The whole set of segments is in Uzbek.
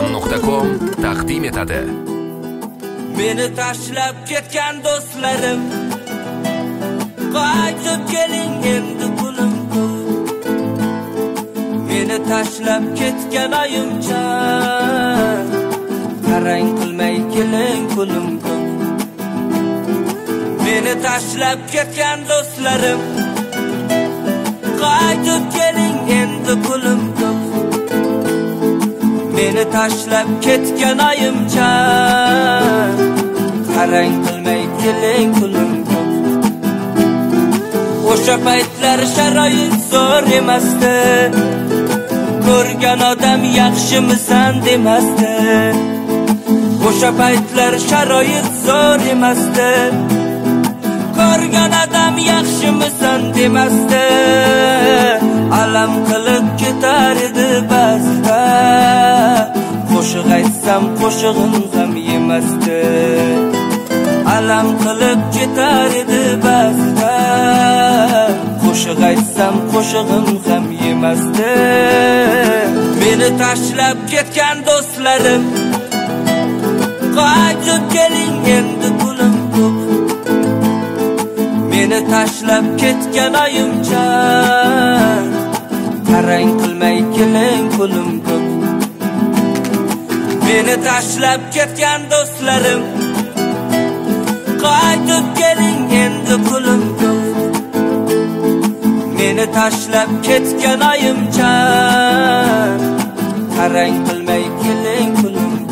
Asalom.com taqdim etadi. Meni tashlab ketgan do'stlarim, qaytib keling endi pulim ko'p. Meni tashlab ketgan oyimjon, qarang qilmay keling pulim ko'p. Meni tashlab ketgan do'stlarim, qaytib keling endi pulim ko'p. Meni tashlab ketgan oyimjon, qarang qilmay keling pulim ko'p. O'sha paytlar sharoit zo'r emasdi, ko'rgan odam yaxshimisan demasdi. O'sha paytlar sharoit zo'r emasdi, ko'rgan odam yaxshimisan demasdi. Alam qilib ketar edi ba'zida, qo'shiq aytsam qo'shig'im ham yemasdi. Alam qilib ketar edi ba'zida, qo'shiq aytsam qo'shig'im ham yemasdi. Meni tashlab ketgan do'stlarim, qaytib keling endi pulim ko'p. Meni tashlab ketgan oyimjon, qarang qilmay keling pulim ko'p. Meni tashlab ketgan do'stlarim, qaytib keling endi pulim ko'p. Meni tashlab ketgan oyimjon, qarang qilmay keling pulim ko'p.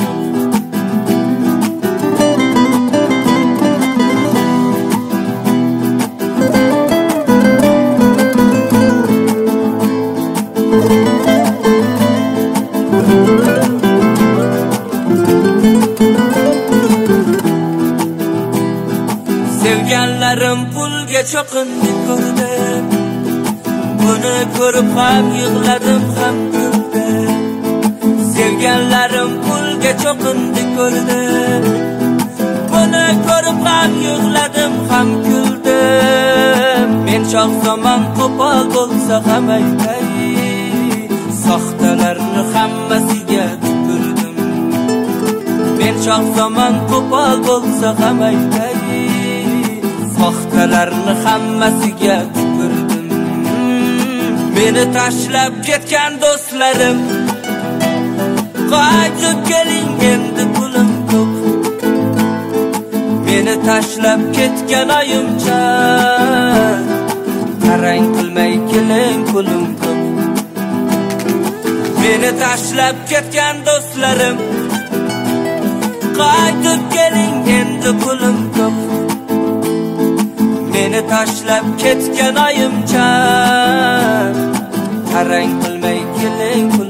Sevganlarim pulga cho'qindi ko'rdim, buni ko'rib ham yig'ladim ham kuldim. Sevganlarim pulga cho'qindi ko'rdim, buni ko'rib ham yig'ladim ham kuldim. Men shoh zamon qo'pol bo'lsa ham aytay, soxtalarni hammasiga tupurdim. Men shoh zamon qo'pol bo'lsa ham aytay, soxtalarni hammasiga tupurdim. Meni tashlab ketgan do'stlarim, qaytib keling endi pulim ko'p. Meni tashlab ketgan oyimjon, qarang qilmay keling pulim ko'p. Meni tashlab ketgan do'stlarim, qaytib keling endi pulim ko'p. Meni tashlab ketgan oyimjon, qarang qilmay keling.